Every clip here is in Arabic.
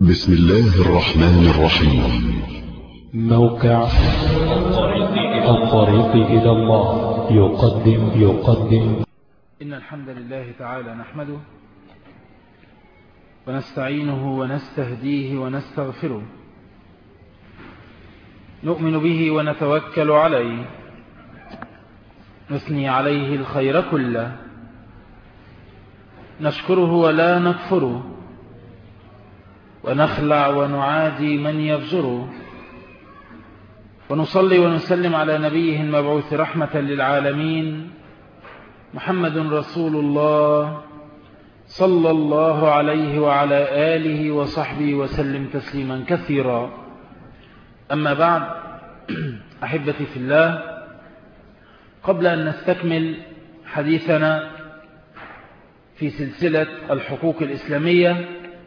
بسم الله الرحمن الرحيم. موقع الطريق إلى الله يقدم إن الحمد لله تعالى نحمده ونستعينه ونستهديه ونستغفره، نؤمن به ونتوكل عليه، نثني عليه الخير كله، نشكره ولا نكفره، ونخلع ونعادي من يفجره، ونصلي ونسلم على نبيه المبعوث رحمة للعالمين محمد رسول الله صلى الله عليه وعلى آله وصحبه وسلم تسليما كثيرا. أما بعد، أحبتي في الله، قبل أن نستكمل حديثنا في سلسلة الحقوق الإسلامية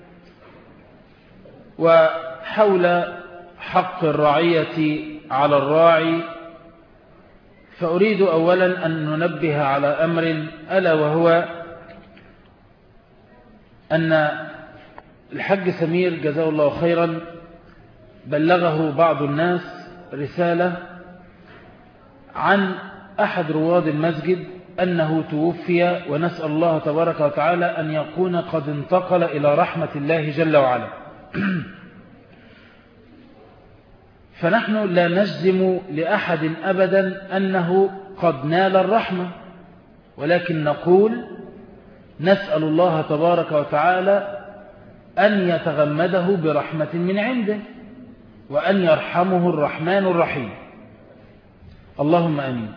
وحول حق الرعية على الراعي، فأريد أولا أن ننبه على أمر، ألا وهو أن الحاج سمير جزاه الله خيرا بلغه بعض الناس رسالة عن أحد رواد المسجد أنه توفي، ونسأل الله تبارك وتعالى أن يكون قد انتقل إلى رحمة الله جل وعلا. فنحن لا نجزم لأحد أبدا أنه قد نال الرحمة، ولكن نقول نسأل الله تبارك وتعالى أن يتغمده برحمة من عنده، وأن يرحمه الرحمن الرحيم، اللهم آمين.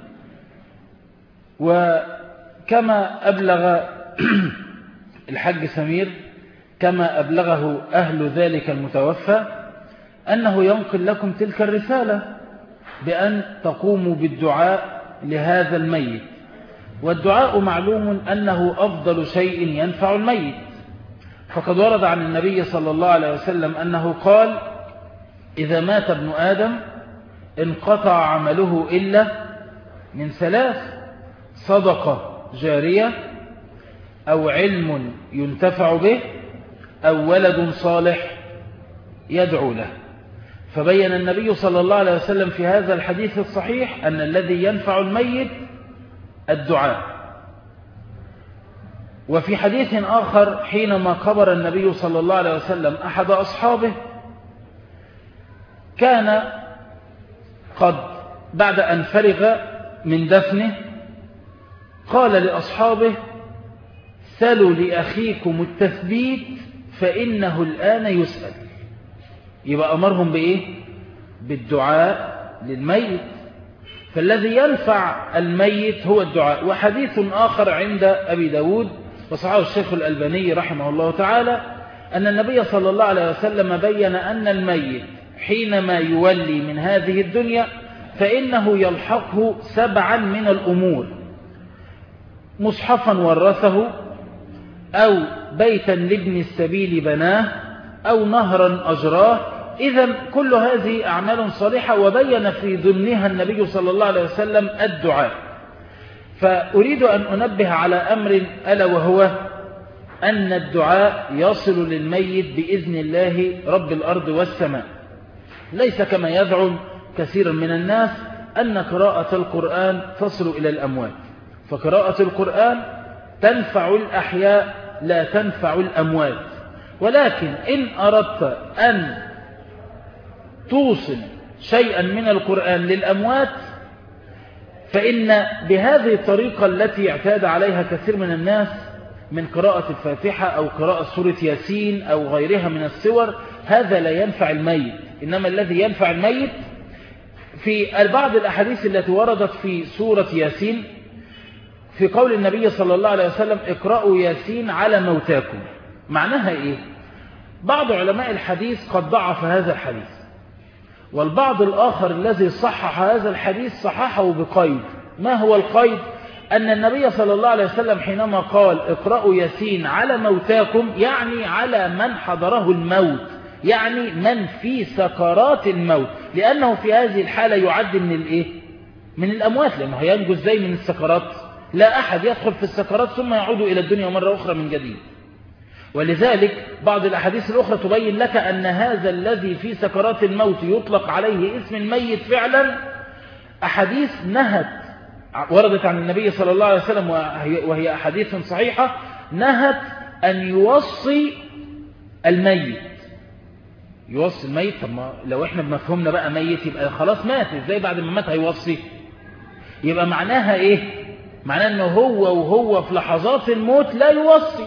وكما أبلغ الحاج سمير، كما أبلغه أهل ذلك المتوفى، أنه ينقل لكم تلك الرسالة بأن تقوموا بالدعاء لهذا الميت. والدعاء معلوم أنه أفضل شيء ينفع الميت، فقد ورد عن النبي صلى الله عليه وسلم أنه قال: إذا مات ابن آدم انقطع عمله إلا من ثلاث: صدقة جارية، أو علم ينتفع به، أو ولد صالح يدعو له. فبين النبي صلى الله عليه وسلم في هذا الحديث الصحيح أن الذي ينفع الميت الدعاء. وفي حديث آخر، حينما قبر النبي صلى الله عليه وسلم أحد أصحابه، كان قد بعد أن فرغ من دفنه قال لأصحابه: سلوا لأخيكم التثبيت فإنه الآن يسأل. يبقى أمرهم بإيه؟ بالدعاء للميت، فالذي ينفع الميت هو الدعاء. وحديث آخر عند أبي داود وصححه الشيخ الألباني رحمه الله تعالى، أن النبي صلى الله عليه وسلم بين أن الميت حينما يولي من هذه الدنيا فإنه يلحقه 7 من الأمور: مصحفا ورثه، أو بيتا لابن السبيل بناه، أو نهرا أجراه. إذن كل هذه أعمال صالحة، وبين في ضمنها النبي صلى الله عليه وسلم الدعاء. فأريد أن أنبه على أمر، ألا وهو أن الدعاء يصل للميت بإذن الله رب الأرض والسماء، ليس كما يزعم كثير من الناس أن قراءة القرآن تصل إلى الأموات. فقراءة القرآن تنفع الأحياء لا تنفع الأموات. ولكن إن أردت أن توصل شيئا من القرآن للأموات، فإن بهذه الطريقة التي اعتاد عليها كثير من الناس من قراءة الفاتحة أو قراءة سورة ياسين أو غيرها من السور، هذا لا ينفع الميت. إنما الذي ينفع الميت في بعض الأحاديث التي وردت في سورة ياسين، في قول النبي صلى الله عليه وسلم: اقرأوا ياسين على موتاكم. معناها إيه؟ بعض علماء الحديث قد ضعف هذا الحديث، والبعض الآخر الذي صحح هذا الحديث صححه بقيد. ما هو القيد؟ أن النبي صلى الله عليه وسلم حينما قال اقرأوا ياسين على موتاكم، يعني على من حضره الموت، يعني من في سكرات الموت، لأنه في هذه الحالة يعد من الإيه؟ من الأموات، لأنه هينجو ازاي من السكرات؟ لا أحد يدخل في السكرات ثم يعود إلى الدنيا مرة أخرى من جديد. ولذلك بعض الأحاديث الأخرى تبين لك أن هذا الذي في سكرات الموت يطلق عليه اسم الميت فعلا أحاديث نهت وردت عن النبي صلى الله عليه وسلم وهي أحاديث صحيحة نهت أن يوصي الميت. يوصي الميت، طب ما لو احنا بمفهومنا بقى ميت يبقى خلاص مات، ازاي بعد ما مات هيوصي؟ يبقى معناها ايه؟ معناها انه وهو في لحظات الموت لا يوصي.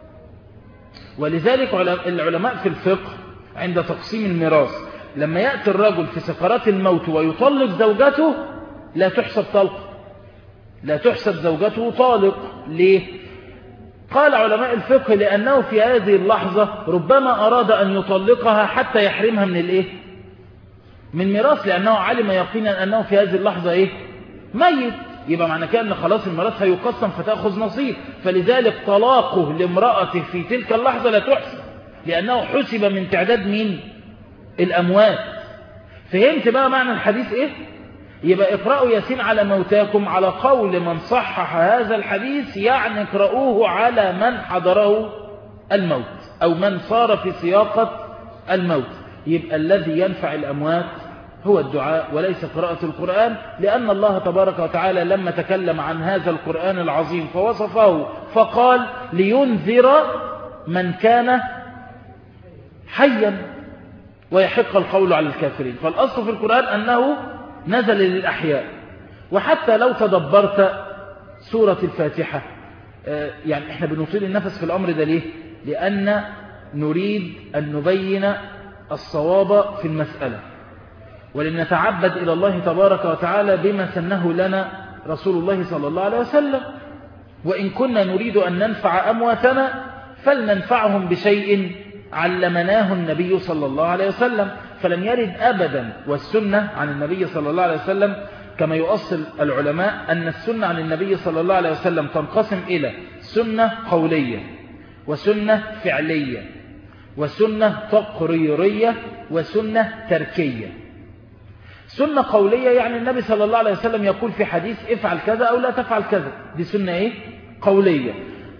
ولذلك العلماء في الفقه عند تقسيم الميراث لما يأتي الرجل في سكرات الموت ويطلق زوجته لا تحسب طلق، لا تحسب زوجته طالق. ليه؟ قال علماء الفقه لأنه في هذه اللحظة ربما أراد أن يطلقها حتى يحرمها من الإيه؟ من ميراث، لأنه علم يقينا أنه في هذه اللحظة إيه؟ ميت. يبقى معنى كده أن خلاص الميراث هيقسم فتأخذ نصيب، فلذلك طلاقه لامرأته في تلك اللحظة لا تحسب، لأنه حسب من تعداد مين؟ الأموات. فهمت بقى معنى الحديث إيه؟ يبقى اقرأوا ياسين على موتاكم على قول من صحح هذا الحديث، يعني اقرأوه على من حضره الموت أو من صار في سياقة الموت. يبقى الذي ينفع الأموات هو الدعاء وليس قراءة القرآن، لأن الله تبارك وتعالى لما تكلم عن هذا القرآن العظيم فوصفه فقال لينذر من كان حيا ويحق القول على الكافرين. فالأصل في القرآن أنه نزل للأحياء. وحتى لو تدبرت سورة الفاتحة، يعني احنا بنطيل النفس في الأمر ده ليه؟ لأن نريد أن نبين الصواب في المسألة، ولنتعبد إلى الله تبارك وتعالى بما سنه لنا رسول الله صلى الله عليه وسلم. وإن كنا نريد أن ننفع أمواتنا فلننفعهم بشيء علمناه النبي صلى الله عليه وسلم. فلم يرد أبدا والسنة عن النبي صلى الله عليه وسلم كما يؤصل العلماء أن السنة عن النبي صلى الله عليه وسلم تنقسم إلى سنة قولية وسنة فعلية وسنة تقريرية وسنة تركية. سنة قولية يعني النبي صلى الله عليه وسلم يقول في حديث افعل كذا أو لا تفعل كذا، دي سنة إيه؟ قولية.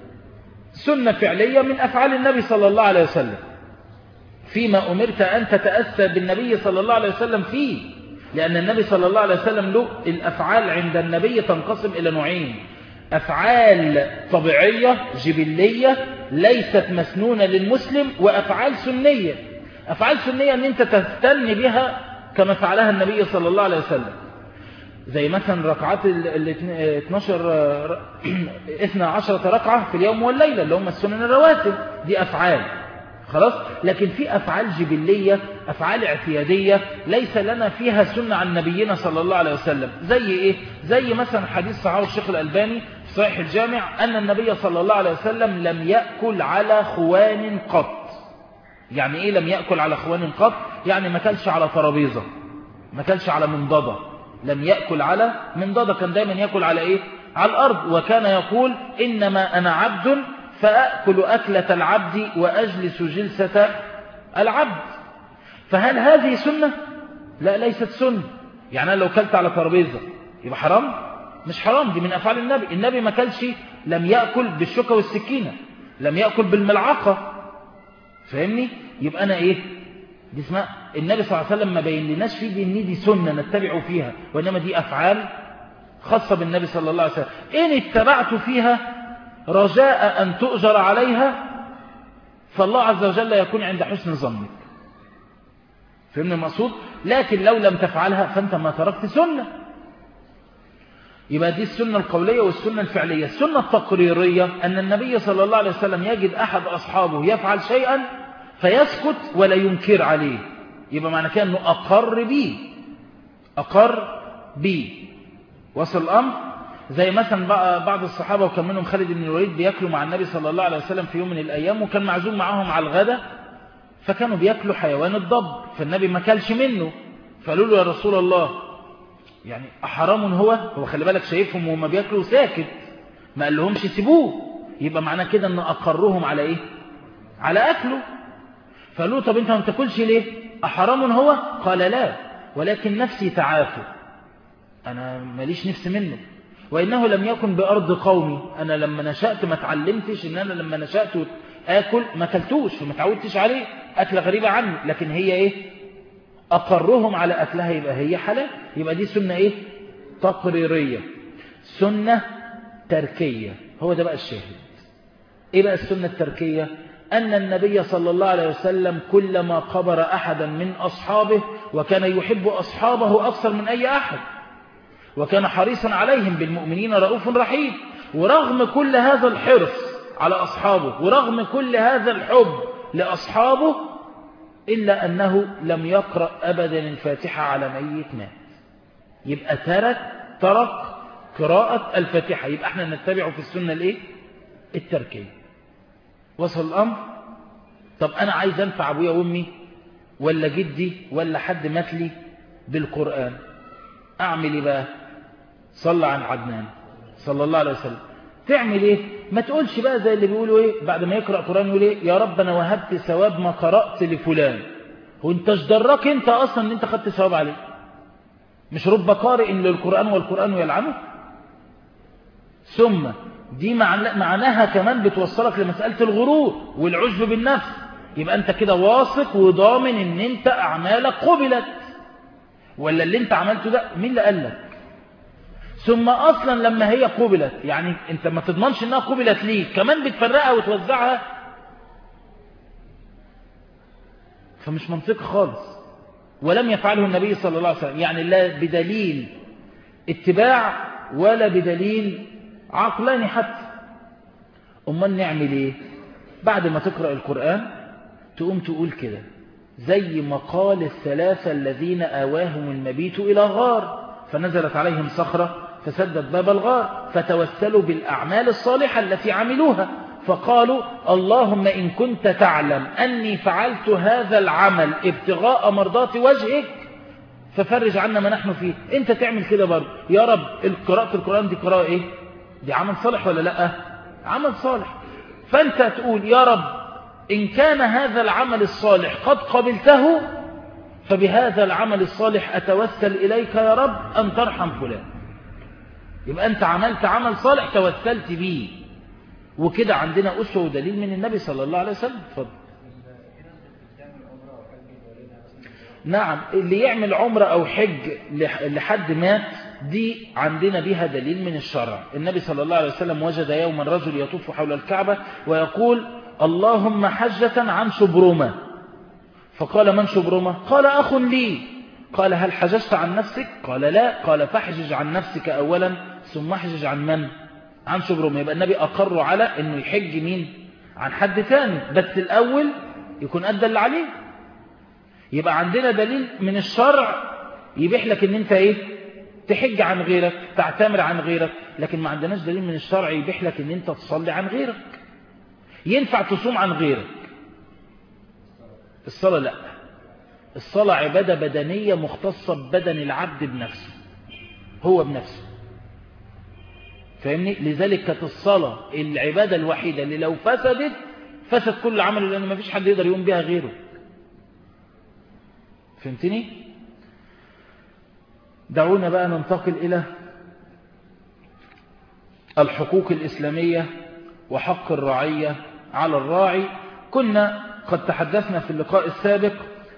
سنة فعلية من أفعال النبي صلى الله عليه وسلم فيما أمرت أن تتأسى بالنبي صلى الله عليه وسلم فيه، لأن النبي صلى الله عليه وسلم له الأفعال عند النبي تنقسم إلى نوعين: أفعال طبيعية جبلية ليست مسنونة للمسلم، وأفعال سنية. أفعال سنية أن أنت تستن بها كما فعلها النبي صلى الله عليه وسلم، زي مثلا ركعات 12 ركعة في اليوم والليلة اللي هم السنن الرواتب، دي أفعال خلاص. لكن في أفعال جبلية، أفعال اعتيادية ليس لنا فيها سنة عن نبينا صلى الله عليه وسلم. زي إيه؟ زي مثلا حديث صحيح الشيخ الألباني في صحيح الجامع أن النبي صلى الله عليه وسلم لم يأكل على خوان قط. يعني إيه لم يأكل على خوان قط؟ يعني ما كلش على ترابيزة، ما كلش على منضدة، لم يأكل على منضدة، كان دايما يأكل على إيه؟ على الأرض. وكان يقول إنما أنا عبد فأكل أكلة العبد وأجلس جلسة العبد. فهل هذه سنة؟ لا، ليست سنة. يعني أنا لو كلت على ترابيزة يبقى حرام؟ مش حرام، دي من أفعال النبي. النبي ما كلش، لم يأكل بالشوكة والسكينة، لم يأكل بالملعقة، فاهمني؟ يبقى أنا إيه؟ دي اسمها النبي صلى الله عليه وسلم ما بين لناش فيه دي ان دي سنة نتبع فيها، وإنما دي أفعال خاصة بالنبي صلى الله عليه وسلم. إن اتبعت فيها رجاء أن تؤجر عليها فالله عز وجل يكون عند حسن ظنك. فهمنا المقصود؟ لكن لو لم تفعلها فأنت ما تركت سنة. يبقى دي السنة القولية والسنة الفعلية. السنة التقريرية أن النبي صلى الله عليه وسلم يجد أحد أصحابه يفعل شيئا فيسكت ولا ينكر عليه، يبقى معنى كده أنه أقر بي. وصل الأمر؟ زي مثلا بعض الصحابة وكان منهم خالد بن الوليد بيأكلوا مع النبي صلى الله عليه وسلم في يوم من الأيام، وكان معزوم معهم على الغداء، فكانوا بيأكلوا حيوان الضب، فالنبي ما كلش منه، فقالوا له يا رسول الله يعني أحرام هو خلي بالك شايفهم وهم بيأكلوا ساكت، ما قال لهمش سيبوه، يبقى معنى كده أن أقرهم على إيه؟ على أكله. فقالوا طب أنت ما بتاكلش ليه؟ أحرام هو؟ قال لا، ولكن نفسي تعافى، أنا ماليش نفس منه، وإنه لم يكن بأرض قومي، أنا لما نشأت ما تعلمتش إن أنا لما نشأت آكل ما كلتوش وما تعودتش عليه، أكلة غريبة عني، لكن هي إيه؟ أقرهم على أكلها، يبقى هي حلال. يبقى دي سنة إيه؟ تقريرية. سنة تركية، هو ده بقى الشاهد. إيه بقى السنة التركية؟ أن النبي صلى الله عليه وسلم كلما قبر أحدا من أصحابه، وكان يحب أصحابه أكثر من أي أحد، وكان حريصا عليهم بالمؤمنين رؤوف رحيم، ورغم كل هذا الحرص على أصحابه ورغم كل هذا الحب لأصحابه، إلا أنه لم يقرأ أبدا الفاتحة على ميت مات. يبقى ترك قراءة الفاتحة. يبقى احنا نتبعه في السنة الايه؟ التركية. وصل الأمر؟ طب أنا عايز أنفع أبويا وأمي ولا جدي ولا حد مات لي بالقرآن، أعمل إيه بقى؟ صلى عن عدنان صلى الله عليه وسلم. تعمل إيه؟ ما تقولش بقى زي اللي بيقولوا إيه بعد ما يقرأ قرآن، يقول إيه؟ يا رب أنا وهبت ثواب ما قرأت لفلان. وانتش دراك انت أصلا ان انت خدت ثواب عليه؟ مش رب قارئ للقرآن والقرآن يلعنه؟ ثم دي معناها كمان بتوصلك لمسألة الغرور والعجب بالنفس. يبقى انت كده واثق وضامن ان انت اعمالك قبلت، ولا اللي انت عملته ده مين اللي قال لك؟ ثم اصلا لما هي قبلت، يعني انت ما تضمنش انها قبلت ليك، كمان بتفرقها وتوزعها، فمش منطقي خالص. ولم يفعله النبي صلى الله عليه وسلم، يعني لا بدليل اتباع ولا بدليل عقلاني حتى. امال نعمل ايه؟ بعد ما تقرأ القرآن تقوم تقول كده زي ما قال الثلاثة الذين آواهم المبيت إلى غار فنزلت عليهم صخرة فسدت باب الغار، فتوسلوا بالأعمال الصالحة التي عملوها، فقالوا اللهم إن كنت تعلم أني فعلت هذا العمل ابتغاء مرضات وجهك ففرج عنا ما نحن فيه. انت تعمل كده برضه، يا رب قراءة القرآن دي قراءة ايه؟ دي عمل صالح ولا لا؟ عمل صالح. فانت تقول يا رب إن كان هذا العمل الصالح قد قبلته، فبهذا العمل الصالح أتوسل إليك يا رب أن ترحم فلان. يبقى أنت عملت عمل صالح توسلت به، وكده عندنا أسوة ودليل من النبي صلى الله عليه وسلم. فضل. نعم، اللي يعمل عمرة أو حج لحد مات دي عندنا بها دليل من الشرع. النبي صلى الله عليه وسلم وجد يوما رجل يطوف حول الكعبة ويقول اللهم حجة عن شبرمة، فقال من شبرمة؟ قال أخ لي. قال هل حججت عن نفسك؟ قال لا. قال فاحجج عن نفسك أولا ثم احجج عن من؟ عن شبرمة. يبقى النبي أقر على أنه يحج مين؟ عن حد ثاني، بس الأول يكون أدى اللي عليه. يبقى عندنا دليل من الشرع يبيح لك ان انت ايه؟ تحج عن غيرك، تعتمر عن غيرك، لكن ما عندناش دليل من الشرع يبيح لك ان انت تصلي عن غيرك. ينفع تصوم عن غيرك، الصلاة لا. الصلاة عبادة بدنية مختصة ببدن العبد بنفسه، هو بنفسه، فاهمني؟ لذلك كانت الصلاة العبادة الوحيدة اللي لو فسدت فسد كل عمله، لأن ما فيش حد يقدر يقوم بها غيره. فهمتني؟ دعونا بقى ننتقل إلى الحقوق الإسلامية وحق الرعية على الراعي. كنا قد تحدثنا في اللقاء السابق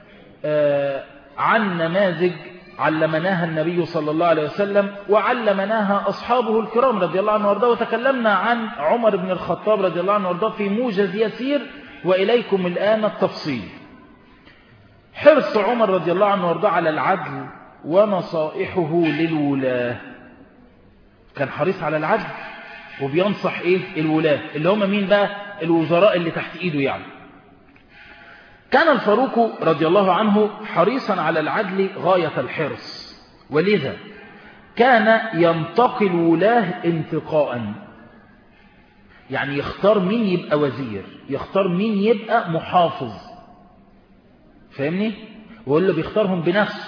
عن نماذج علمناها النبي صلى الله عليه وسلم وعلمناها أصحابه الكرام رضي الله عنه وارضاه، وتكلمنا عن عمر بن الخطاب رضي الله عنه وارضاه في موجز يسير، وإليكم الآن التفصيل. حرص عمر رضي الله عنه وارضاه على العدل ونصائحه للولاة. كان حريص على العدل وبينصح ايه؟ الولاة اللي هم مين بقى؟ الوزراء اللي تحت ايده. يعني كان الفاروق رضي الله عنه حريصا على العدل غاية الحرص، ولذا كان ينتقي الولاة انتقاء، يعني يختار مين يبقى وزير، يختار مين يبقى محافظ، فاهمني؟ وهو اللي بيختارهم بنفسه.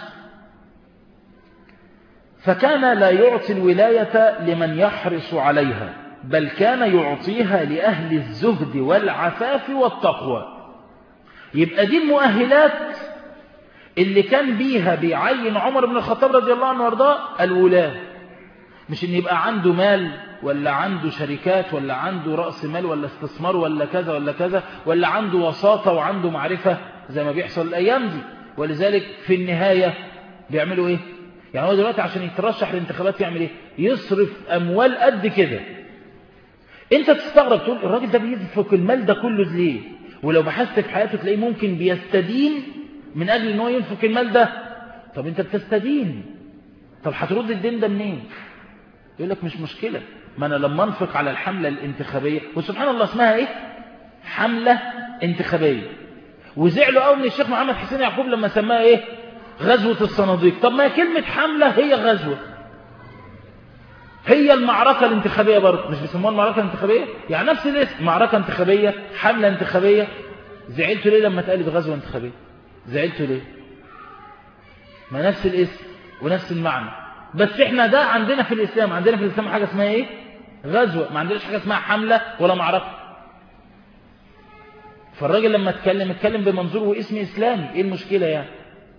فكان لا يعطي الولاية لمن يحرص عليها، بل كان يعطيها لأهل الزهد والعفاف والتقوى. يبقى دي المؤهلات اللي كان بيها بيعين عمر بن الخطاب رضي الله عنه وارضاه الولاة. مش ان يبقى عنده مال ولا عنده شركات ولا عنده رأس مال ولا استثمار ولا كذا ولا كذا ولا عنده وساطة وعنده معرفة زي ما بيحصل الأيام دي. ولذلك في النهاية بيعملوا ايه؟ يعني هو دلوقتي عشان يترشح للانتخابات يعمل ايه؟ يصرف أموال قد كده. انت تستغرب تقول الراجل ده بينفق المال ده كله ليه؟ ولو بحثت في حياته تلاقيه ممكن بيستدين من أجل ان هو ينفق المال ده. طب انت بتستدين، طب هترد الدين ده منين؟ يقول لك مش مشكلة، ما أنا لما أنفق على الحملة الانتخابية، وسبحان الله اسمها إيه؟ حملة انتخابية. وزعلوا قوي من الشيخ محمد حسين يعقوب لما سماها إيه؟ غزوة الصناديق. طب ما كلمة حملة هي غزوة، هي المعركة الانتخابية برضه، مش بيسموها المعركة الانتخابية؟ يعني نفس الاسم، معركة انتخابية، حملة انتخابية. زعلتوا ليه لما اتقالت غزوة انتخابية؟ زعلتوا ليه؟ ما نفس الاسم ونفس المعنى، بس احنا ده عندنا في الإسلام، عندنا في الإسلام حاجة اسمها ايه؟ غزوة، ما عندناش حاجة اسمها حملة ولا معركة. فالراجل لما اتكلم بمنظور واسم إسلامي، ايه المشكلة يعني؟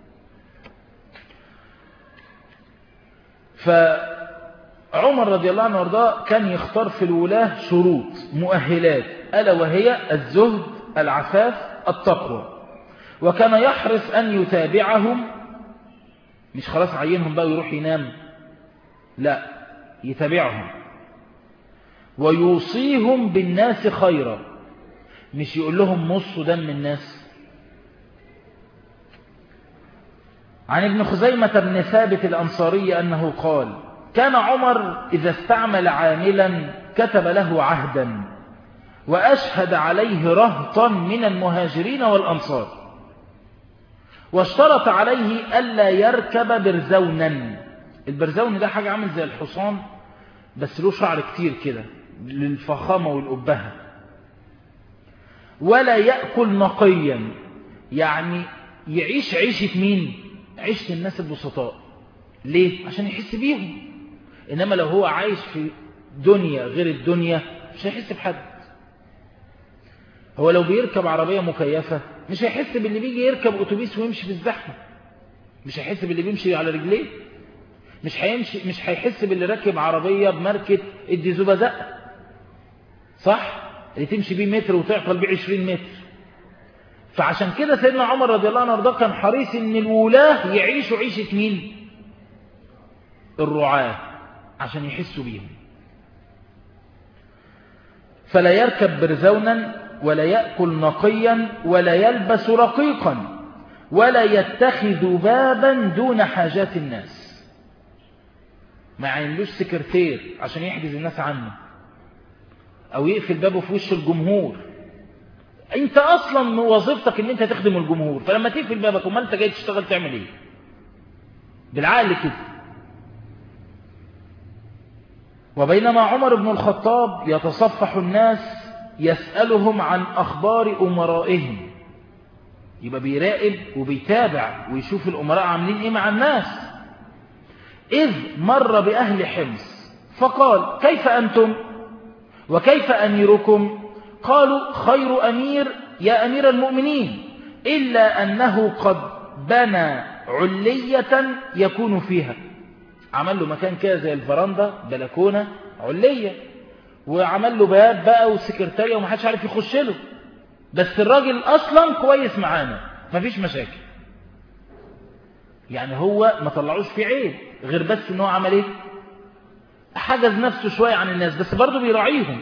فعمر رضي الله عنه وارضاه كان يختار في الولاة شروط مؤهلات، ألا وهي الزهد، العفاف، التقوى. وكان يحرص أن يتابعهم، مش خلاص عينهم بقى ويروح ينام، لا، يتابعهم ويوصيهم بالناس خيرا، مش يقول لهم نصوا دم الناس. عن ابن خزيمة بن ثابت الأنصاري أنه قال: كان عمر إذا استعمل عاملا كتب له عهدا وأشهد عليه رهطا من المهاجرين والأنصار، واشترط عليه ألا يركب برزونا. البرزون ده حاجة عامل زي الحصان بس له شعر كتير كده للفخامة والأبهة. ولا يأكل نقيا، يعني يعيش عيشة مين؟ عيشة الناس البسطاء. ليه؟ عشان يحس بيهم. إنما لو هو عايش في دنيا غير الدنيا مش هيحس بحد. هو لو بيركب عربية مكيفة مش هيحس باللي بيجي يركب أتوبيس ويمشي في الزحمة، مش هيحس باللي بيمشي على رجليه، مش هيحس باللي راكب عربية بماركة الديزوبا زق، صح؟ اللي تمشي بيه متر وتعطل بيه 20 متر. فعشان كده سيدنا عمر رضي الله عنه وارضاه كان حريص ان الولاة يعيشوا عيشة مين؟ الرعاة، عشان يحسوا بيهم. فلا يركب برزونا ولا يأكل نقيا ولا يلبس رقيقا ولا يتخذ بابا دون حاجات الناس. ما يعملوش سكرتير عشان يحجز الناس عنه او يقفل بابه في وش الجمهور. انت اصلا وظيفتك ان انت تخدم الجمهور، فلما تقفل بابك وما انت جاي تشتغل تعمل ايه؟ بالعقل كده. وبينما عمر بن الخطاب يتصفح الناس يسألهم عن أخبار أمرائهم، يبقى بيراقب وبيتابع ويشوف الأمراء عاملين إيه مع الناس. إذ مر بأهل حمص فقال: كيف أنتم وكيف أميركم؟ قالوا: خير أمير يا أمير المؤمنين، إلا أنه قد بنى علية يكون فيها. عمل له مكان كده زي الفرندا، بلكونة علية، وعمل له باب بقى وسكرتارية ومحدش عارف يخش له، بس الراجل أصلا كويس معانا مفيش مشاكل. يعني هو ما طلعوش فيه عيب غير بس ان هو عمل ايه؟ حجز نفسه شوية عن الناس بس برضه بيراعيهم.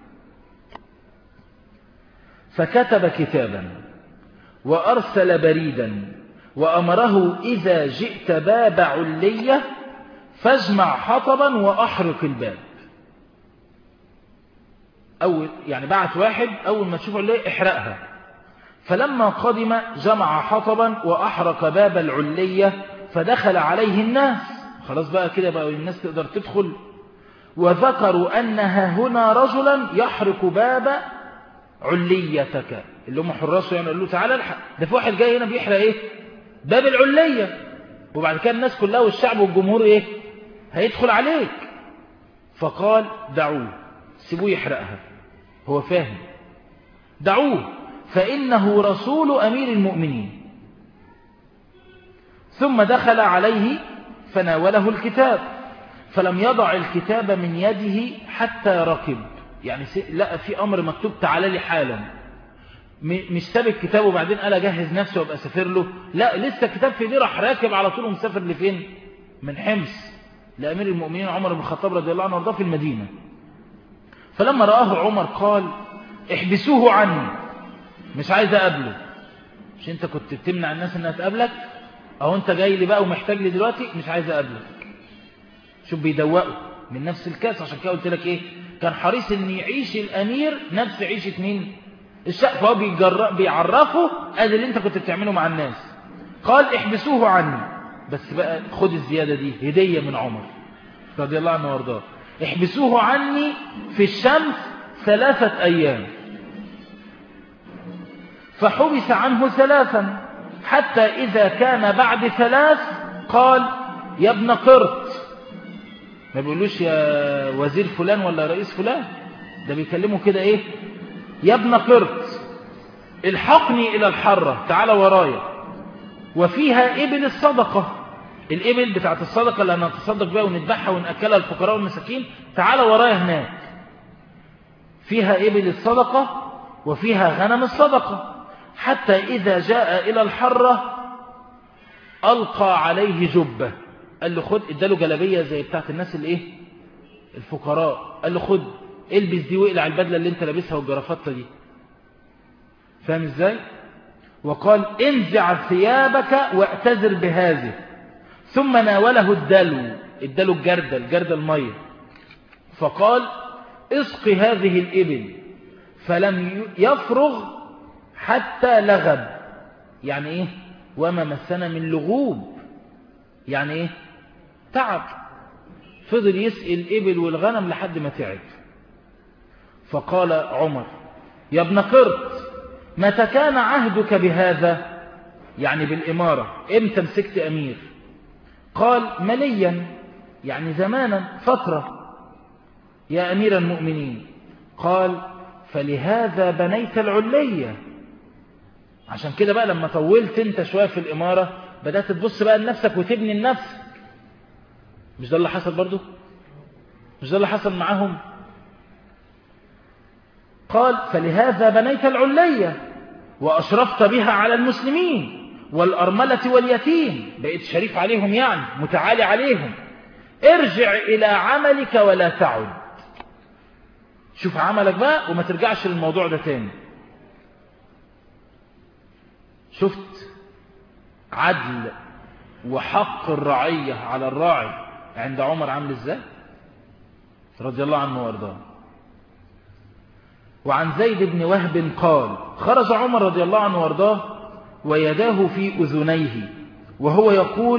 فكتب كتابا وأرسل بريدا وأمره: إذا جئت باب علية فاجمع حطبا وأحرق الباب. يعني بعت واحد أول ما تشوف علية احرقها. فلما قدم جمع حطبا وأحرق باب العلية فدخل عليه الناس. خلاص بقى كده بقى الناس تقدر تدخل. وذكروا أنها هنا رجلا يحرق باب عليتك، اللي هم حراسه، يعني قالوا له تعالى الحق، ده في واحد جاي هنا بيحرق ايه؟ باب العلية. وبعد كده الناس كلها والشعب والجمهور ايه؟ هيدخل عليك. فقال: دعوه، سيبوه يحرقها، هو فاهم، دعوه فإنه رسول أمير المؤمنين. ثم دخل عليه فناوله الكتاب فلم يضع الكتاب من يده حتى ركب، يعني لقى في أمر مكتوب تعالى لي حالا، مش ساب الكتاب وبعدين قال أجهز نفسه وابقى سافر له، لا لسه الكتاب في دي، راح راكب على طول ومسافر لفين؟ من حمص لأمير المؤمنين عمر بن الخطاب رضي الله عنه وارضاه في المدينة. فلما رآه عمر قال احبسوه عني، مش عايز أقابله. مش انت كنت بتمنع الناس انها تقابلك، اهو انت جاي لي بقى ومحتاج لي دلوقتي، مش عايز أقابلك. شوف بيدوقوا من نفس الكاس. عشان كده قلت لك ايه، كان حريص ان يعيش الامير نفس عيشة مين؟ الشعب. فهو بيعرفه ادي اللي انت كنت بتعمله مع الناس. قال احبسوه عني، بس بقى خد الزيادة دي هدية من عمر رضي الله عنه وارضاه، احبسوه عني في الشمس 3 أيام. فحبس عنه 3، حتى إذا كان بعد 3 قال يا ابن قرط. ما بيقولوش يا وزير فلان ولا رئيس فلان، ده بيكلمه كده ايه، يا ابن قرط الحقني إلى الحرة، تعال ورايا، وفيها إبل الصدقة، الإبل بتاعت الصدقة اللي هنتصدق بها ونذبحها ونأكلها الفقراء والمساكين، تعال ورايا هناك، فيها إبل الصدقة وفيها غنم الصدقة. حتى إذا جاء إلى الحرة ألقى عليه جبة، قال له خد، اداله جلبية زي بتاعت الناس اللي ايه الفقراء، قال له خد البس دي واقلع البدلة اللي انت لابسها والجرافطة دي، فاهم ازاي؟ وقال انزع ثيابك واعتذر بهذه. ثم ناوله الدلو، اداله الجردل المية، فقال اسق هذه الإبل، فلم يفرغ حتى لغب. يعني ايه وما مسنا من لغوب، يعني ايه تعب، فضل يسقي الإبل والغنم لحد ما تعب. فقال عمر يا ابن قرط متى كان عهدك بهذا، يعني بالإمارة، امتى مسكت أمير؟ قال مليا، يعني زمانا فترة، يا أمير المؤمنين. قال فلهذا بنيت العلية، عشان كده بقى لما طولت انت شوية في الإمارة بدأت تبص بقى لنفسك وتبني لنفسك. مش ده اللي حصل برضو؟ مش ده اللي حصل معهم؟ قال فلهذا بنيت العلية وأشرفت بها على المسلمين والأرملة واليتيم، بقيت شريف عليهم، يعني متعالي عليهم. ارجع إلى عملك ولا تعد، شوف عملك بقى وما ترجعش للموضوع ده تاني. شفت عدل وحق الرعية على الراعي عند عمر عامل ازاي رضي الله عنه وارضاه. وعن زيد بن وهب قال خرج عمر رضي الله عنه وارضاه ويداه في أذنيه وهو يقول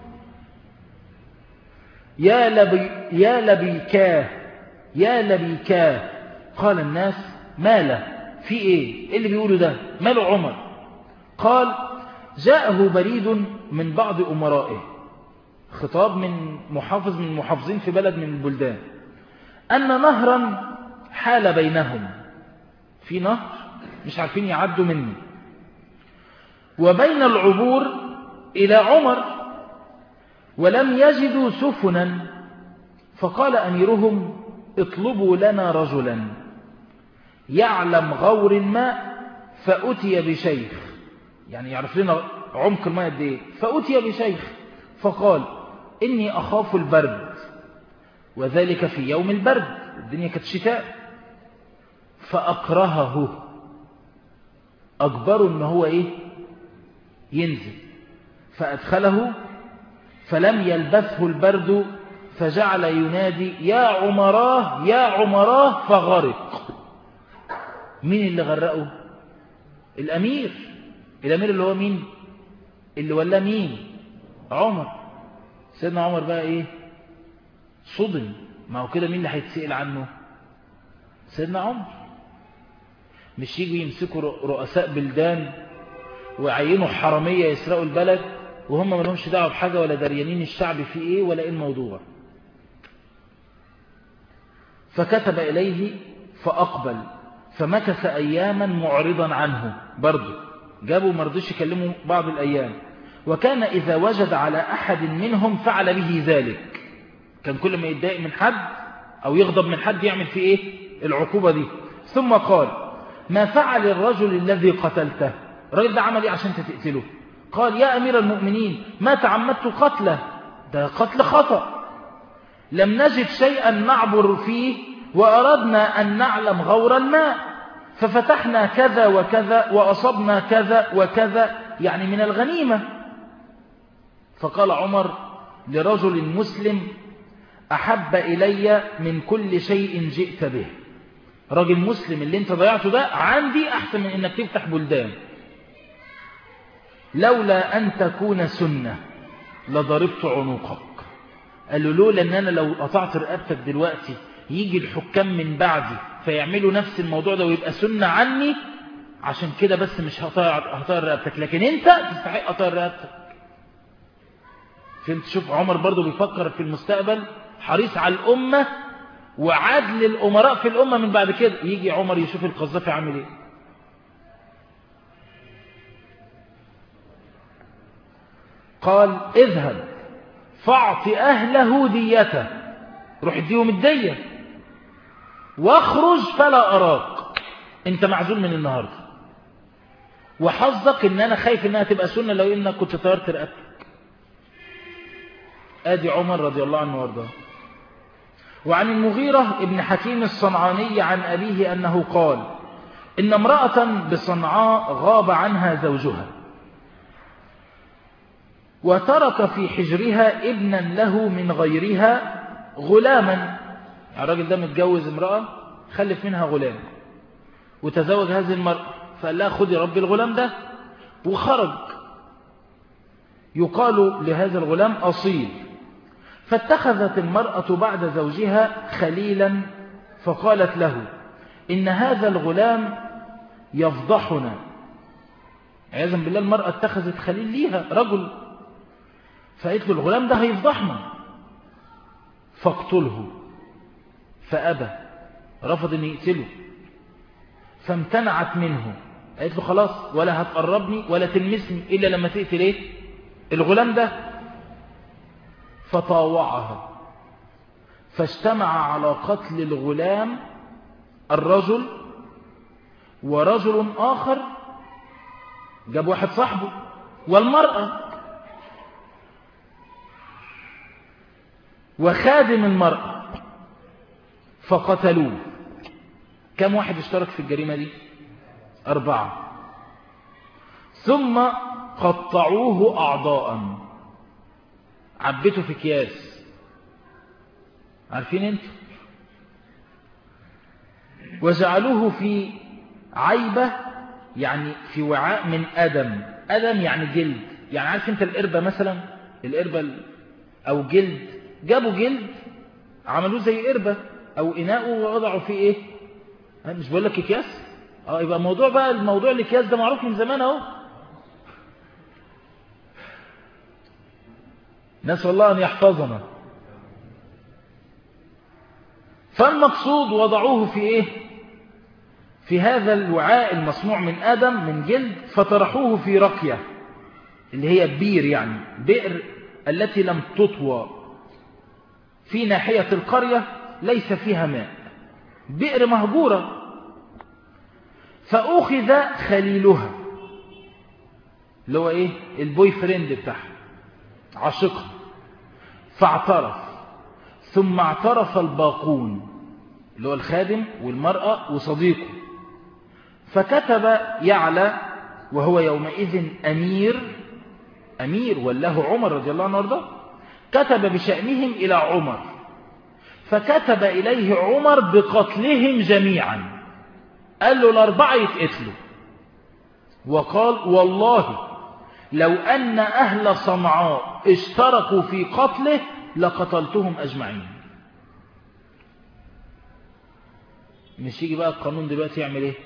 يا لبيكاه يا لبيكاه. قال الناس ماله، في ايه اللي بيقوله ده، ماله عمر؟ قال جاءه بريد من بعض أمرائه، خطاب من محافظ من المحافظين في بلد من البلدان، أن نهرا حال بينهم، في نهر مش عارفين يعدوا منه، وبين العبور إلى عمر، ولم يجدوا سفنا، فقال أميرهم اطلبوا لنا رجلا يعلم غور الماء، فأتي بشيخ، يعني يعرف لنا عمق الماء قد ايه، فأتي بشيخ فقال إني أخاف البرد، وذلك في يوم البرد، الدنيا كانت شتاء، فأكرهه، أجبره إن هو إيه ينزل، فأدخله فلم يلبثه البرد، فجعل ينادي يا عمراه يا عمراه، فغرق. مين اللي غرقه؟ الأمير اللي هو مين اللي ولا مين؟ عمر. سيدنا عمر بقى ايه صدم، ما هو كده مين اللي هيتسئل عنه؟ سيدنا عمر. مش يجوا يمسكوا رؤساء بلدان ويعينوا حرامية يسرقوا البلد وهم ما لهمش دعوه بحاجة ولا دريانين الشعب في ايه ولا ايه الموضوع. فكتب إليه فأقبل، فمكث أياما معرضا عنه، برضه جابوا مرضيش يكلموا بعض الأيام، وكان إذا وجد على أحد منهم فعل به ذلك، كان كل ما يتضايق من حد أو يغضب من حد يعمل فيه إيه العقوبة دي. ثم قال ما فعل الرجل الذي قتلته؟ الرجل ده عمل إيه عشان تقتله؟ قال يا أمير المؤمنين ما تعمدت قتله، ده قتل خطأ، لم نجد شيئا نعبر فيه وأردنا أن نعلم غور الماء ففتحنا كذا وكذا وأصبنا كذا وكذا يعني من الغنيمة. فقال عمر لرجل مسلم أحب إلي من كل شيء جئت به، راجل مسلم اللي انت ضيعته ده عندي أحسن من انك تفتح بلدان، لولا أن تكون سنة لضربت عنقك. قال له لولا أن أنا لو قطعت رقبتك دلوقتي يجي الحكام من بعدي فيعملوا نفس الموضوع ده ويبقى سنة عني، عشان كده بس مش هطير رقبتك، لكن انت تستحق أطير رقبتك. فهمت؟ شوف عمر برضو بيفكر في المستقبل، حريص على الأمة وعدل الأمراء في الأمة من بعد كده. يجي عمر يشوف القذافي عامل ايه. قال اذهب فاعط أهله ديته، روح اديهم الدية واخرج فلا أراك، انت معزول من النهاردة، وحظك ان انا خايف انها تبقى سنة لو انك كنت طيرت رقبتك. ادي عمر رضي الله عنه وارضاه. وعن المغيرة ابن حكيم الصنعاني عن أبيه أنه قال إن امرأة بصنعاء غاب عنها زوجها وترك في حجرها ابنا له من غيرها غلاما، الراجل ده متجوز امرأة خلف منها غلام وتزوج هذه المرأة، فقال لها خذي ربي الغلام ده، وخرج يقال لهذا الغلام أصيل. فاتخذت المرأة بعد زوجها خليلا فقالت له إن هذا الغلام يفضحنا. عياذا بالله المرأة اتخذت خليل ليها رجل، فقالت له الغلام ده هيفضحنا فاقتله، فأبى، رفض أن يقتله، فامتنعت منه، قالت له خلاص ولا هتقربني ولا تلمسني إلا لما تقتل ايه الغلام ده. فطاوعها فاجتمع على قتل الغلام الرجل ورجل آخر، جاب واحد صاحبه والمرأة وخادم المرأة فقتلوه. كم واحد اشترك في الجريمة دي؟ 4. ثم قطعوه أعضاء، عبته في أكياس، عارفين انت، وجعلوه في عيبة يعني في وعاء من أدم. أدم يعني جلد، يعني عارف انت القربة مثلا، القربة أو جلد، جابوا جلد عملوه زي قربة أو إناء ووضعوا فيه ايه، مش بقول لك أكياس، يبقى موضوع بقى الموضوع الأكياس ده معروف من زمان اهو. نسأل الله أن يحفظنا. فالمقصود وضعوه في ايه، في هذا الوعاء المصنوع من آدم من جلد، فطرحوه في رقية اللي هي بير، يعني بئر التي لم تطوى في ناحية القرية ليس فيها ماء، بئر مهجورة. فأخذ خليلها اللي هو ايه البوي فريند بتاعها، عاشقها، فاعترف. ثم اعترف الباقون اللي هو الخادم والمرأة وصديقه، فكتب يعلى وهو يومئذ أمير وله عمر رضي الله عنه وارضاه، كتب بشأنهم إلى عمر، فكتب إليه عمر بقتلهم جميعا، قال له 4 يتقتلوا، وقال والله لو أن أهل صنعاء اشتركوا في قتله لقتلتهم أجمعين. مش يجي بقى القانون دلوقتي يعمل ايه،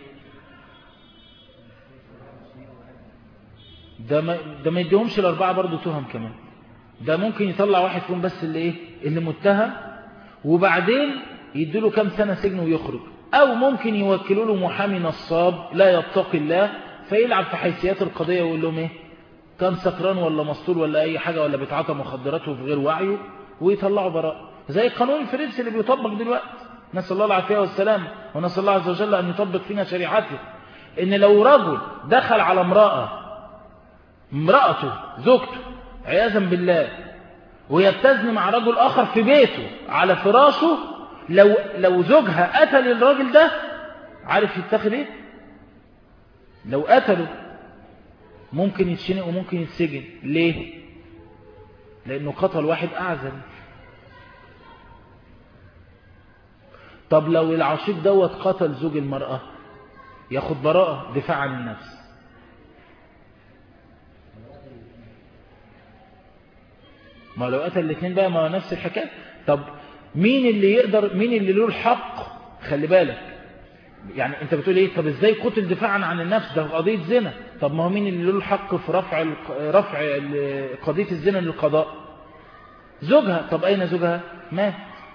ده ما يديهمش 4 برضو تهم كمان، ده ممكن يطلع واحد فيهم بس اللي ايه اللي متهم، وبعدين يديله كام سنة سجن ويخرج، او ممكن يوكلوا له محامي نصاب لا يتقي الله فيلعب في حيثيات القضية ويقول لهم ايه كان سكران ولا مسطول ولا اي حاجة ولا بيتعاطى مخدرات وفي غير وعيه، ويطلعوا براء. زي القانون الفرنسي اللي بيطبق دلوقتي، نسأل الله العافية والسلام، ونسأل الله عز وجل أن يطبق فينا شريعته. إن لو رجل دخل على امرأته زوجته عياذا بالله ويبتزن مع رجل آخر في بيته على فراشه، لو زوجها قتل الراجل ده، عارف يتخذ ايه؟ لو قتله ممكن يتشنق وممكن يتسجن. ليه؟ لأنه قتل واحد أعزل. طب لو العشيق دوت قتل زوج المرأة، ياخد براءة دفاع عن النفس. ما لو قتل الاثنين بقى ما نفس الحكاية. طب مين اللي له الحق؟ خلي بالك، يعني انت بتقول ايه؟ طب ازاي قتل دفاعا عن النفس؟ ده قضية زنا. طب ما هو مين اللي له الحق في رفع قضية الزنا للقضاء؟ زوجها. طب اين زوجها؟ مات،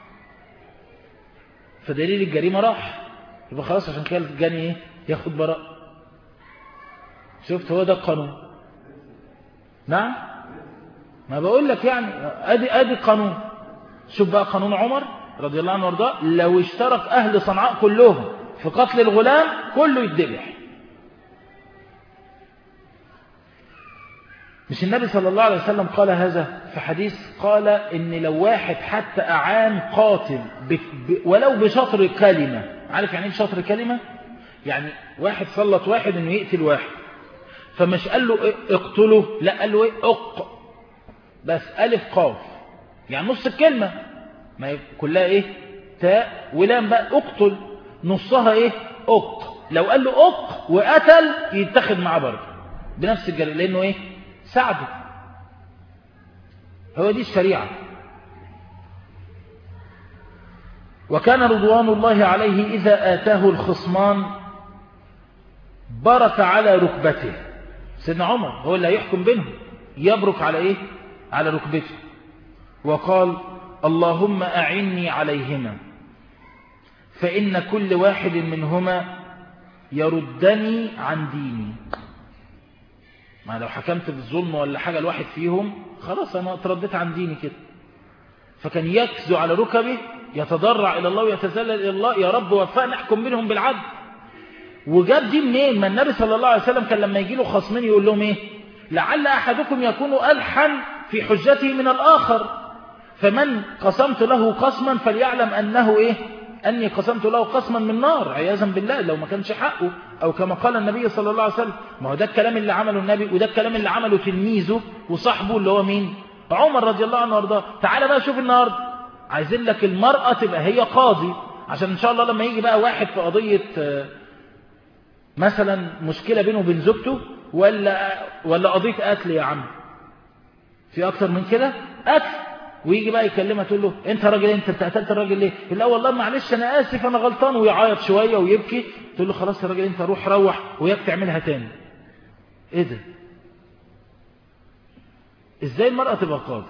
فدليل الجريمة راح، يبقى خلاص عشان كده الجاني ايه؟ ياخد براء. شفت؟ هو ده القانون. نعم، ما بقول لك يعني ادي القانون. شوف بقى قانون عمر رضي الله عنه وارضاه، لو اشترك اهل صنعاء كلهم في قتل الغلام كله يتذبح. مش النبي صلى الله عليه وسلم قال هذا في حديث؟ قال ان لو واحد حتى اعان قاتل ولو بشطر كلمة. عارف يعني ايه بشطر كلمة؟ يعني واحد سلط واحد انه يقتل واحد، فمش قال له اقتله، لا قال له ايه؟ بس ألف قاف، يعني نص الكلمة، ما كلها ايه؟ تاء ولام بقى. اقتل نصها ايه؟ لو قال له وقتل يتخذ معاه برضه بنفس الجريمة، لانه ايه؟ ساعده. هو دي الشريعة. وكان رضوان الله عليه إذا آتاه الخصمان برك على ركبته. سيدنا عمر هو اللي هيحكم بينهم، يبرك على ايه؟ على ركبته. وقال اللهم أعني عليهما فإن كل واحد منهما يردني عن ديني. ما لو حكمت بالظلم ولا حاجة الواحد فيهم، خلاص أنا اترديت عن ديني كده. فكان يكزو على ركبه يتضرع إلى الله ويتذلل إلى الله، يا رب وفقنا احكم بينهم بالعدل. وجاب دي منين؟ ما النبي صلى الله عليه وسلم كان لما يجي له خصمين يقول لهم ايه؟ لعل أحدكم يكون ألحن في حجته من الآخر، فمن قسمت له قسما فليعلم أنه ايه؟ أني قسمت له قسما من نار عياذا بالله، لو ما كانش حقه، أو كما قال النبي صلى الله عليه وسلم. ما هو ده الكلام اللي عمله النبي، وده الكلام اللي عمله تلميذه وصاحبه اللي هو مين؟ عمر رضي الله عنه وارضاه. تعال بقى شوف النهارده، عايزين لك المرأة تبقى هي قاضي، عشان إن شاء الله لما يجي بقى واحد في قضية مثلا مشكلة بينه وبين زوجته ولا قضية قتل، يا عم في أكتر من كده قتل، ويجي بقى يكلمها تقول له انت راجل، انت قتلت الراجل ليه؟ لا والله معلش انا اسف انا غلطان، ويعيط شويه ويبكي، تقول له خلاص يا راجل انت روح وياك تعملها تاني. ايه ده؟ ازاي المرأة تبقى قاضي؟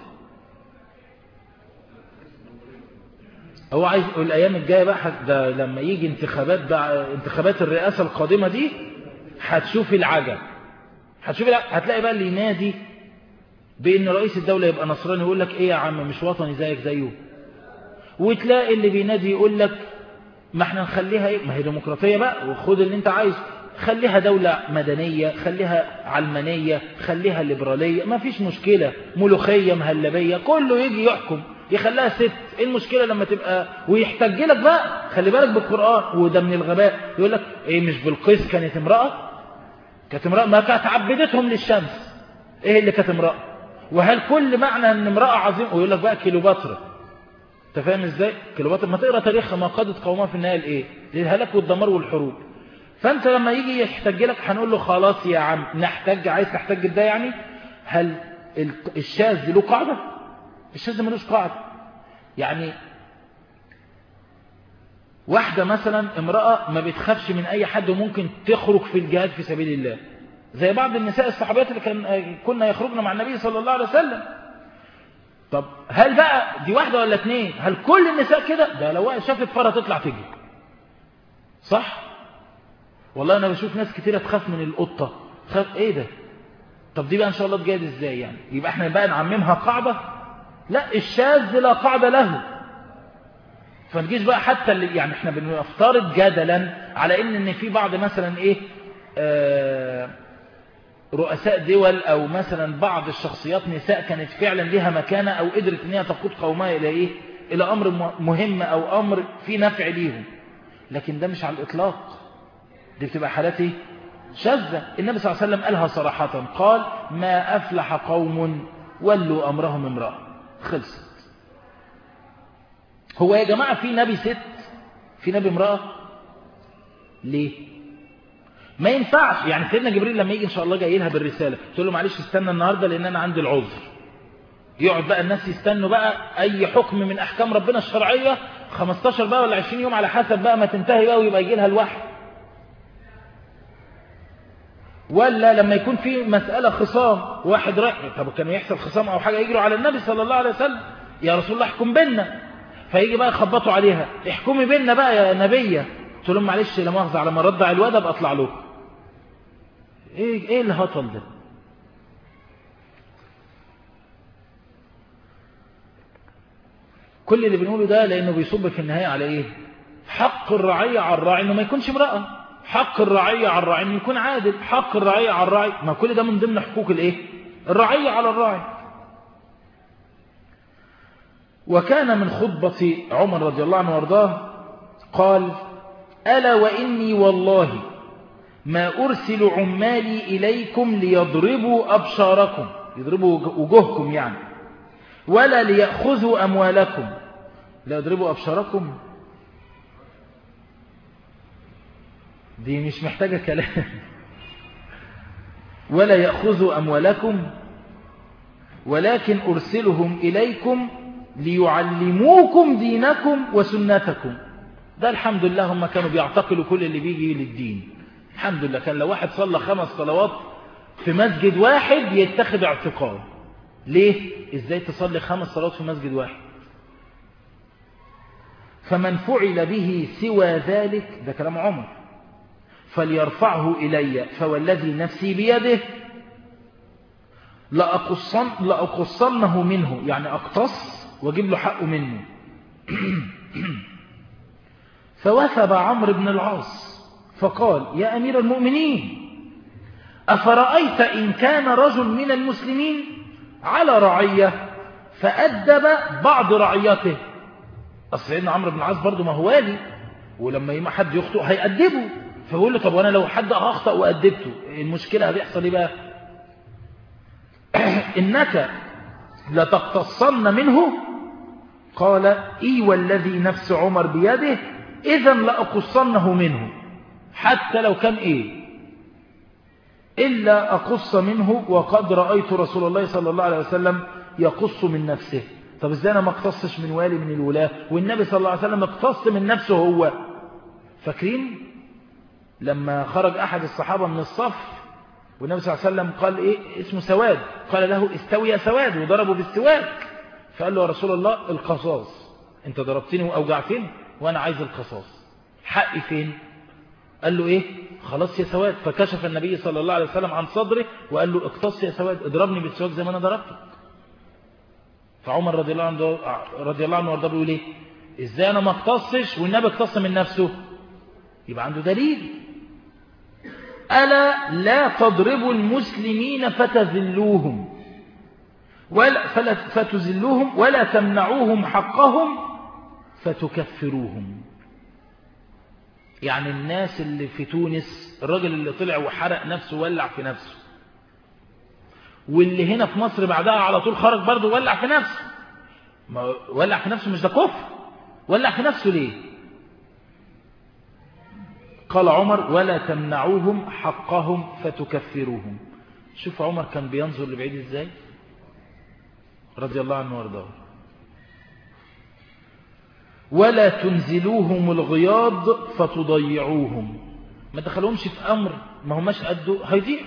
هو عايز الايام الجايه بقى ده لما يجي انتخابات بقى، انتخابات الرئاسه القادمه دي، هتشوف العجب. هتلاقي بقى اللي ينادي بان رئيس الدوله يبقى نصراني يقول لك ايه يا عم مش وطني زيك زيه، وتلاقي اللي بينادي يقول لك ما احنا نخليها ايه، ما هي ديمقراطيه بقى وخد اللي انت عايزه، خليها دوله مدنيه، خليها علمانيه، خليها ليبراليه، ما فيش مشكله، ملوخيه مهلبيه، كله يجي يحكم يخليها ست. ايه المشكله لما تبقى ويحتج لك بقى؟ خلي بالك بالقران، وده من الغباء. يقول لك ايه مش بالقيس كانت امراه؟ كانت امراه، ما كانت عبدتهم للشمس. ايه اللي كانت امراه؟ وهل كل معنى ان امراه عظيم؟ ويقول لك بقى كليوباترا. انت فاهم ازاي؟ كليوباترا ما تقرا تاريخها، ما قادت قومها في النهايه لايه؟ للهلاك والدمار والحروب. فانت لما يجي يحتج لك هنقول له خلاص يا عم نحتج، عايز تحتج ده يعني؟ هل الشاذ له قاعده؟ الشاذ ملوش قاعده. يعني واحدة مثلا امرأة ما بتخافش من أي حد وممكن تخرج في الجهاد في سبيل الله، زي بعض النساء الصحابيات اللي كنا يخرجن مع النبي صلى الله عليه وسلم. طب هل بقى دي واحدة ولا اتنين؟ هل كل النساء كده؟ ده لو شافت فرة تطلع تجري، صح؟ والله أنا بشوف ناس كتيرة تخاف من القطة، تخاف ايه ده؟ طب دي بقى إن شاء الله تجاهد ازاي يعني؟ يبقى احنا بقى نعممها قاعدة؟ لا، الشاذ لا قاعدة له. فنجيش بقى حتى اللي يعني احنا بنفترض جدلا على ان في بعض مثلا ايه رؤساء دول او مثلا بعض الشخصيات نساء كانت فعلا لها مكانة او قدرت ان هي تقود قومها الى ايه، الى امر مهم او امر فيه نفع ليهم، لكن ده مش على الاطلاق، دي بتبقى حالات ايه شاذة. النبي صلى الله عليه وسلم قالها صراحة، قال ما افلح قوم ولوا امرهم امرأة، خلصت. هو يا جماعة في نبي ست، في نبي امرأة؟ ليه؟ ما ينفعش. يعني سيدنا جبريل لما يجي ان شاء الله جاي لها بالرسالة تقول له معلش استنى النهاردة لان انا عندي العذر، يقعد بقى الناس يستنوا بقى اي حكم من احكام ربنا الشرعية 15 بقى ولا 20 يوم على حسب بقى ما تنتهي بقى ويبقى يجي لها الوحي. ولا لما يكون في مسألة خصام واحد رايح، طب كانوا يحصل خصام او حاجة يجروا على النبي صلى الله عليه وسلم يا رسول الله احكم بيننا، فيجي بقى يخبطوا عليها احكمي بيننا بقى يا نبية، تقول لهم معلش لا مؤاخذة على ما ردع الواد ابقى اطلع له. ايه الهطل ده؟ كل اللي بنقوله ده لانه بيصب في النهاية على ايه؟ حق الرعية على الراعي انه ما يكونش امرأة، حق الرعية على الراعي انه يكون عادل، حق الرعية على الراعي، ما كل ده من ضمن حقوق الايه؟ الرعية على الراعي. وكان من خطبة عمر رضي الله عنه وارضاه قال ألا وإني والله ما أرسل عمالي إليكم ليضربوا أبشاركم، يضربوا وجوهكم يعني، ولا ليأخذوا أموالكم. لا يضربوا أبشاركم دي مش محتاجة كلام. ولا يأخذوا أموالكم ولكن أرسلهم إليكم ليعلموكم دينكم وسنتكم. ده الحمد لله هم كانوا بيعتقلوا كل اللي بيجي للدين، الحمد لله. كان لو واحد صلى 5 صلوات في مسجد واحد يتخذ اعتقال. ليه؟ ازاي تصلي 5 صلوات في مسجد واحد؟ فمن فعل به سوى ذلك، ده كلام عمر، فليرفعه إلي فوالذي نفسي بيده لأقصنه منه، يعني أقتص وأجيب له حقه منه. فوثب عمرو بن العاص فقال يا أمير المؤمنين أفرأيت إن كان رجل من المسلمين على رعية فأدب بعض رعيته. أصل سيدنا عمرو بن العاص برضه ما هو والي، ولما يما حد يخطئ هيأدبه، فبقول له طب وانا لو حد أخطأ وأدبته المشكلة هتحصل ايه بقى؟ إنك لتقتصن منه. قال إي والذي نفس عمر بيده إذا لأقصنه منه حتى لو كان إيه إلا أقص منه وقد رأيت رسول الله صلى الله عليه وسلم يقص من نفسه. طب إزاي أنا ما اقتصش من والي من الولاة والنبي صلى الله عليه وسلم اقتص من نفسه هو؟ فاكرين لما خرج أحد الصحابة من الصف والنبي صلى الله عليه وسلم قال إيه اسمه سواد، قال له استوي يا سواد وضربه بالسواك، فقال له يا رسول الله القصاص، انت ضربتني وأوجعتني وأنا عايز القصاص، حقي فين؟ قال له إيه خلاص يا سواد، فكشف النبي صلى الله عليه وسلم عن صدره وقال له اقتص يا سواد، اضربني بالسواك زي ما أنا ضربتك. فعمر رضي الله عنه وارضاه بيقول إيه إزاي أنا ما اقتصش والنبي اقتص من نفسه؟ يبقى عنده دليل. ألا لا تضربوا المسلمين فتذلوهم ولا تمنعوهم حقهم فتكفروهم. يعني الناس اللي في تونس، الراجل اللي طلع وحرق نفسه ولع في نفسه، واللي هنا في مصر بعدها على طول خرج برضه ولع في نفسه، ما ولع في نفسه مش ده كفر؟ ولع في نفسه ليه؟ قال عمر ولا تمنعوهم حقهم فتكفروهم. شوف عمر كان بينظر لبعيد ازاي رضي الله عنه وارضاه. ولا تنزلوهم الغياض فتضيعوهم، ما دخلهمش في امر ما هماش قده هيضيع.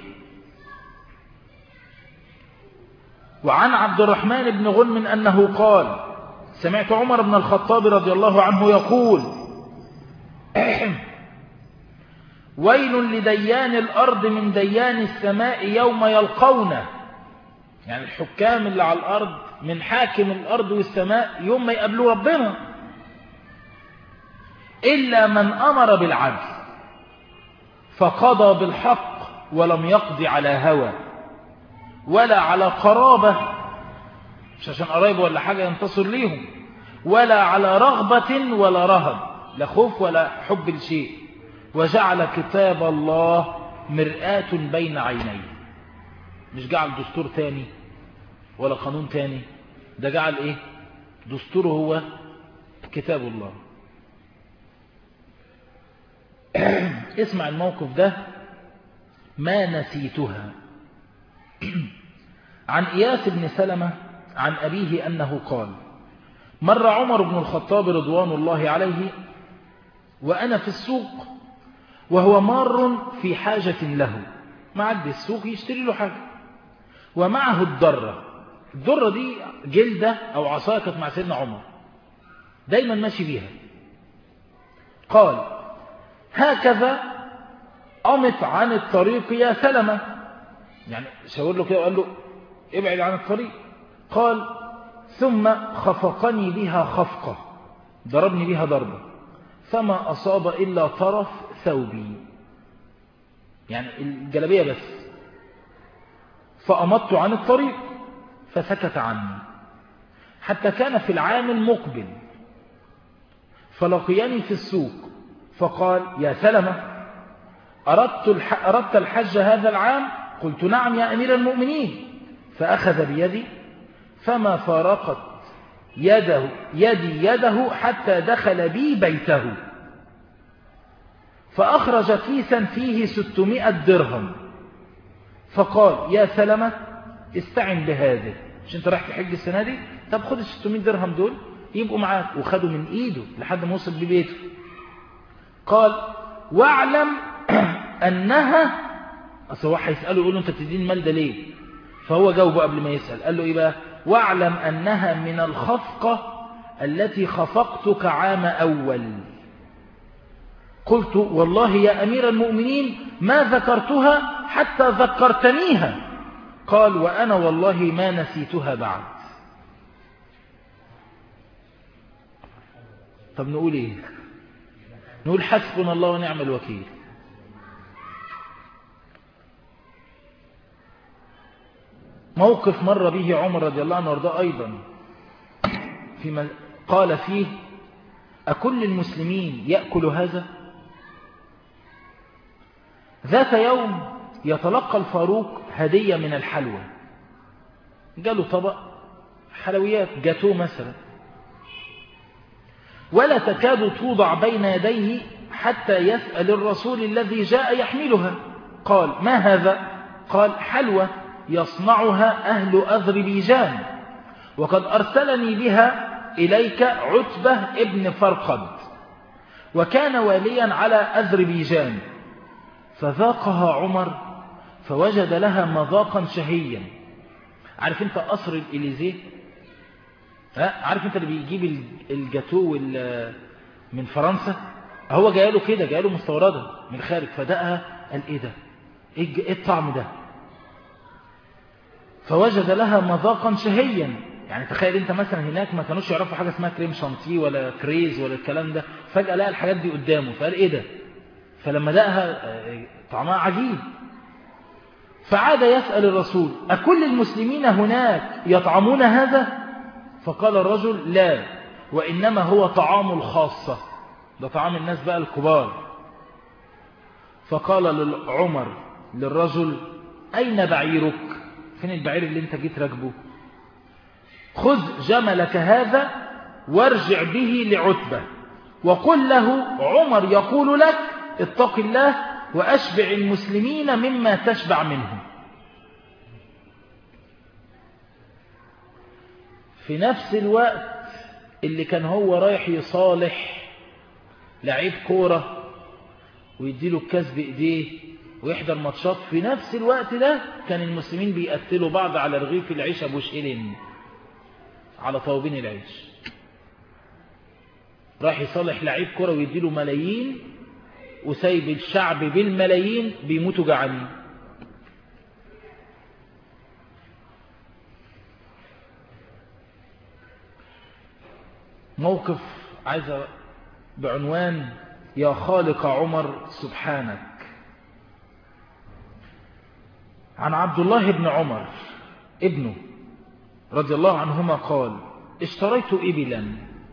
وعن عبد الرحمن بن غنم انه قال سمعت عمر بن الخطاب رضي الله عنه يقول ويل لديان الأرض من ديان السماء يوم يلقونه، يعني الحكام اللي على الأرض من حاكم الأرض والسماء يوم ما يقابلوا ربنا. إلا من أمر بالعدل فقضى بالحق ولم يقضي على هوى ولا على قرابة، مش عشان قرايبه ولا حاجة ينتصر ليهم، ولا على رغبة ولا رهب، لا خوف ولا حب لشيء، وجعل كتاب الله مرآة بين عينيه. مش جعل دستور تاني ولا قانون تاني، ده جعل ايه؟ دستوره هو كتاب الله. اسمع الموقف ده، ما نسيتها. عن إياس بن سلمة عن أبيه أنه قال: مر عمر بن الخطاب رضوان الله عليه وأنا في السوق وهو مار في حاجة له، معدي السوق يشتري له حاجة، ومعه الدرة. الدرة دي جلدة أو عصاية كانت مع سيدنا عمر دايما ماشي بيها. قال: هكذا أمت عن الطريق يا سلمة، يعني شاور له كده وقال له ابعد عن الطريق. قال: ثم خفقني بها خفقة، ضربني بها ضربة، فما أصاب إلا طرف ثوبي، يعني الجلبية بس. فأمضت عن الطريق فسكت عني حتى كان في العام المقبل، فلقيني في السوق فقال: يا سلمة، أردت الحج هذا العام؟ قلت: نعم يا أمير المؤمنين. فأخذ بيدي فما فارقت يده حتى دخل بي بيته، فأخرج كيسا فيه 600 درهم، فقال: يا سلمة، استعن بهذه، مش انت رايح تحج السنة دي؟ طب خد 600 درهم دول يبقوا معاك. وخدوا من ايده لحد ما وصل ببيته. قال: واعلم انها، اصل هو هيسأله يقول له انت بتديني المال ده ليه؟ فهو جاوبه قبل ما يسأل، قال له ايه بقى؟ واعلم انها من الخفقة التي خفقتك عام اول. قلت: والله يا امير المؤمنين ما ذكرتها حتى ذكرتنيها. قال: وانا والله ما نسيتها بعد. طب نقول ايه؟ نقول حسبنا الله ونعم الوكيل. موقف مر به عمر رضي الله عنه وارضاه أيضا، فيما قال فيه: أكل المسلمين يأكل هذا؟ ذات يوم يتلقى الفاروق هدية من الحلوى، جاله طبق حلويات جاتوه مثلا، ولا تكاد توضع بين يديه حتى يسأل الرسول الذي جاء يحملها. قال: ما هذا؟ قال: حلوى يصنعها أهل أذربيجان، وقد أرسلني بها إليك عتبة ابن فرقد، وكان واليا على أذربيجان. فذاقها عمر فوجد لها مذاقا شهيا. عارف انت قصر الإليزيه؟ عارف انت اللي بيجيب الجاتو من فرنسا؟ هو جايله كده، جايله مستوردة من الخارج، فدقها قال: ايه ده؟ ايه الطعم ده؟ فوجد لها مذاقا شهيا. يعني تخيل انت مثلا هناك ما كانوش يعرفوا حاجة اسمها كريم شانتيه ولا كريز ولا الكلام ده، فجأة لقى الحاجات دي قدامه فقال: ايه ده؟ فلما لقاها طعمها عجيب، فعاد يسأل الرسول: أكل المسلمين هناك يطعمون هذا؟ فقال الرجل: لا، وإنما هو طعام الخاصة، ده طعام الناس بقى الكبار. فقال عمر للرجل: أين بعيرك؟ فين البعير اللي انت جيت راكبه؟ خذ جملك هذا وارجع به لعتبة وقل له: عمر يقول لك اتق الله وأشبع المسلمين مما تشبع منهم. في نفس الوقت اللي كان هو رايح يصالح لعيب كورة ويديله الكاس بإيديه ويحضر ماتشات، في نفس الوقت ده كان المسلمين بيقتلوا بعض على رغيف العيش أبو شقلين، على طاوبين العيش. راح يصالح لعيب كرة ويديله ملايين، وسايب الشعب بالملايين بيموتوا جعانين. موقف عايز بعنوان يا خالق عمر سبحانك. عن عبد الله بن عمر ابنه رضي الله عنهما قال: اشتريت إبلا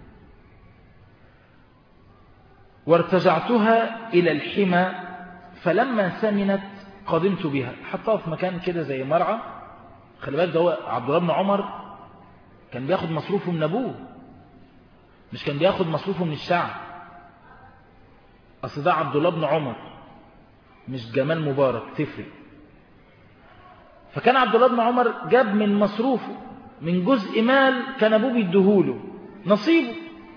وارتجعتها إلى الحمى، فلما سمنت قدمت بها. حطها في مكان كده زي مرعى. خلي بالك، ده هو عبد الله بن عمر كان بياخد مصروفه من أبوه، مش كان بياخد مصروفه من الشعب. أصل ده عبد الله بن عمر مش جمال مبارك، تفرق. فكان عبد الله بن عمر جاب من مصروفه، من جزء مال كان أبوه بيديهوله نصيبه،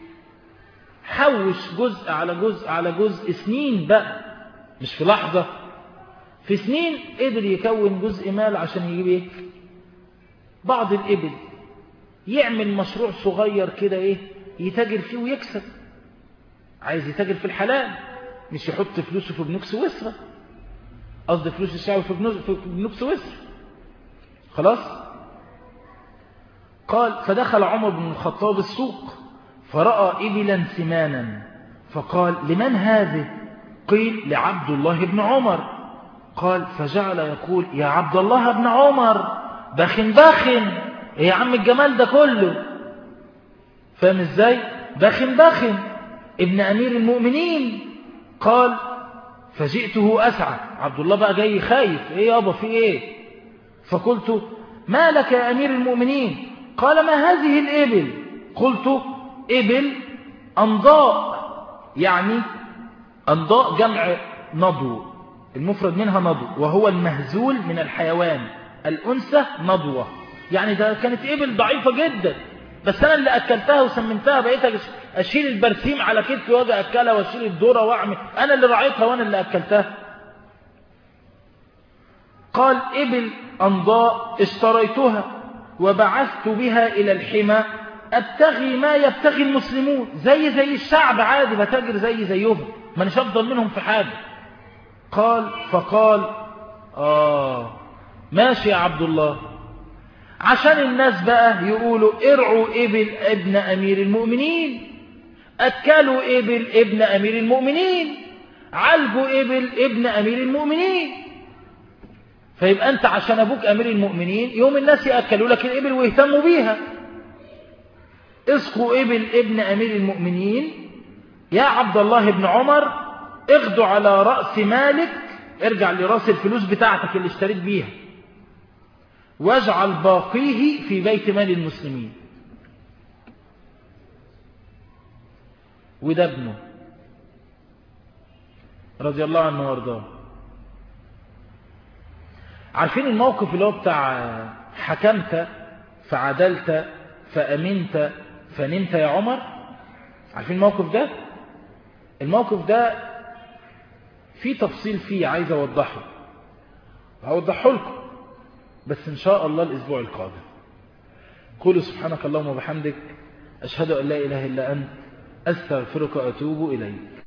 حوش جزء على جزء على جزء، سنين بقى، مش في لحظة، في سنين قدر يكون جزء مال عشان يجيب ايه؟ بعض الإبل، يعمل مشروع صغير كده ايه؟ يتاجر فيه ويكسب. عايز يتاجر في الحلال، مش يحط فلوسه في بنوك سويسرا، قصد فلوس الشعب في بنوك سويسرا. خلاص. قال: فدخل عمر بن الخطاب السوق فرأى إبلا سمانا، فقال: لمن هذه؟ قيل: لعبد الله بن عمر. قال: فجعل يقول: يا عبد الله بن عمر، بخن بخن، ايه يا عم الجمال ده كله؟ فاهم ازاي؟ بخن بخن، ابن أمير المؤمنين. قال: فجئته أسعى. عبد الله بقى جاي خايف، ايه يابا في ايه؟ فقلت: ما لك يا أمير المؤمنين؟ قال: ما هذه الإبل؟ قلت: إبل أنضاء. يعني أنضاء جمع نضو، المفرد منها نضو، وهو المهزول من الحيوان، الأنثى نضوة. يعني ده كانت إبل ضعيفة جدا، بس أنا اللي أكلتها وسمنتها، بقيت أشيل البرسيم على كتفي واجي أكلها، وأشيل الذرة وأعمل، أنا اللي رعيتها وأنا اللي أكلتها. قال: إبل أنضاء اشتريتها وبعثت بها إلى الحمى أبتغي ما يبتغي المسلمون، زي الشعب عادي، بتاجر زيهم، ما نش أفضل منهم في حاجة. فقال: ماشي يا عبد الله، عشان الناس بقى يقولوا ارعوا إبل ابن أمير المؤمنين، أكلوا إبل ابن أمير المؤمنين، عالجوا إبل ابن أمير المؤمنين. فيبقى أنت عشان أبوك أمير المؤمنين يوم الناس يأكلوا لك الإبل ويهتموا بيها. اسقوا إبل ابن أمير المؤمنين يا عبد الله بن عمر، اغدوا على رأس مالك، ارجع لرأس الفلوس بتاعتك اللي اشتريت بيها، واجعل باقيه في بيت مال المسلمين. وده ابنه رضي الله عنه وارضاه. عارفين الموقف اللي هو بتاع حكمت فعدلت فأمنت فنمت يا عمر؟ عارفين الموقف ده؟ الموقف ده فيه تفصيل فيه عايز أوضحه، هوضحه لكم بس إن شاء الله الأسبوع القادم. قولوا سبحانك اللهم وبحمدك، أشهد أن لا إله إلا أنت، أستغفرك وأتوب إليك.